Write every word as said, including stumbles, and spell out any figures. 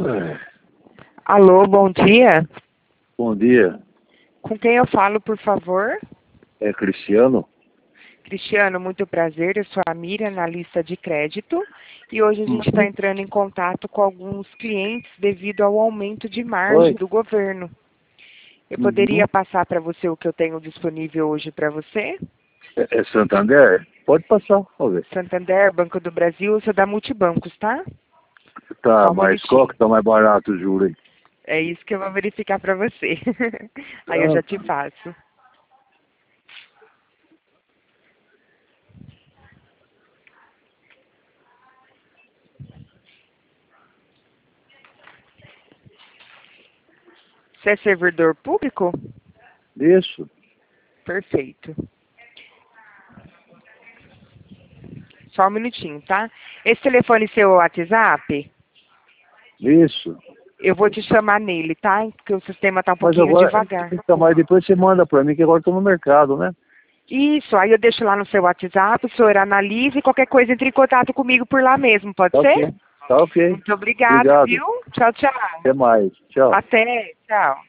É. Alô, bom dia. Bom dia. Com quem eu falo, por favor? É Cristiano? Cristiano, muito prazer. Eu sou a Miriam, analista de crédito. E hoje a gente está entrando em contato com alguns clientes devido ao aumento de margem Oi. do governo. Eu Uhum. poderia passar para você o que eu tenho disponível hoje para você? É, é Santander? Pode passar, vamos ver. Santander, Banco do Brasil, eu sou da Multibancos, tá? Tá, Só um mas minutinho. qual que tá mais barato, juro aí? É isso que eu vou verificar para você. Aí eu já te Ah, passo. Você é servidor público? isso, Perfeito. Só um minutinho, tá? Esse telefone seu é o WhatsApp? isso. Eu vou te chamar nele, tá? Porque o sistema tá um Mas pouquinho agora, devagar. então, mas depois você manda pra mim, que agora eu tô no mercado, né? Isso, aí eu deixo lá no seu WhatsApp, o senhor analisa e qualquer coisa entre em contato comigo por lá mesmo, pode Tá ser? ok, tá ok. Muito obrigada, Obrigado. viu? Tchau, tchau. Até mais. Tchau. Até, tchau.